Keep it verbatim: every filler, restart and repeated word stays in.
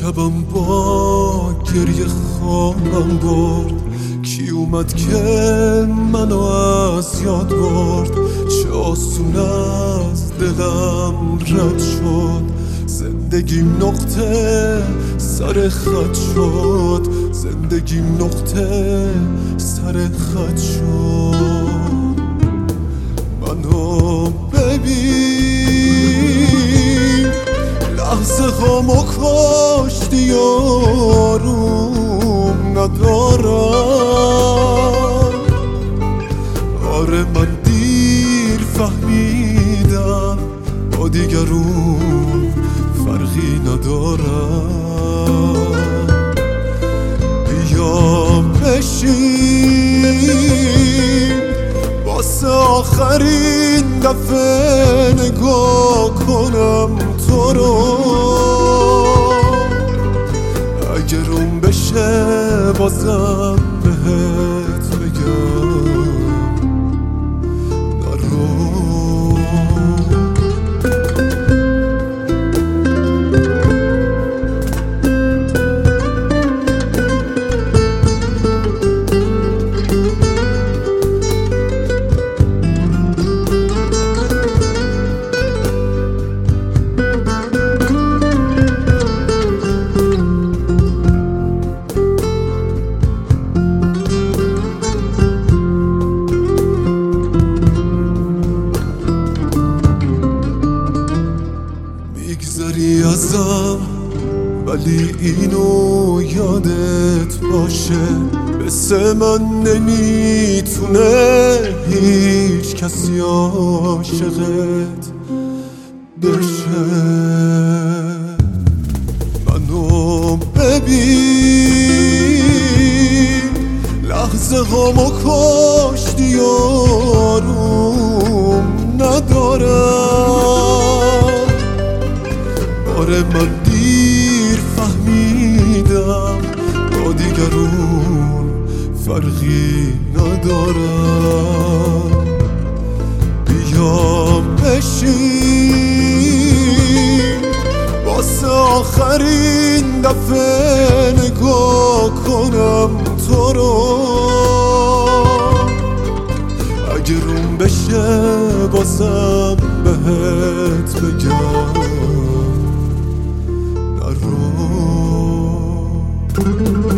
شبم با گریه خوابم برد. کی اومد که منو از یاد برد؟ چه آسون از دلم رد شد. زندگیم نقطه سر خط شد. زندگیم نقطه سر خط شد. منو ببین لحظه هامو کاشتی آروم ندارم. آره من دیر فهمیدم با دیگرون فرقی ندارم. بیا بشین واسه آخرین دفعه نگاه کنم تو رو. اگر اون بشه بازم بهت بگم نرو. میگذری ازم ولی اینو یادت باشه. مثل من نمیتونه هیچ کسی عاشقت بشه. منو ببین لحظه هامو کاشتی آروم ندارم. آره من دیر فهمیدم با دیگرون فرقی ندارم. بیا بشین واسه آخرین دفعه نگاه کنم تو رو. اگر اون بشه بازم بهت بگم نرو.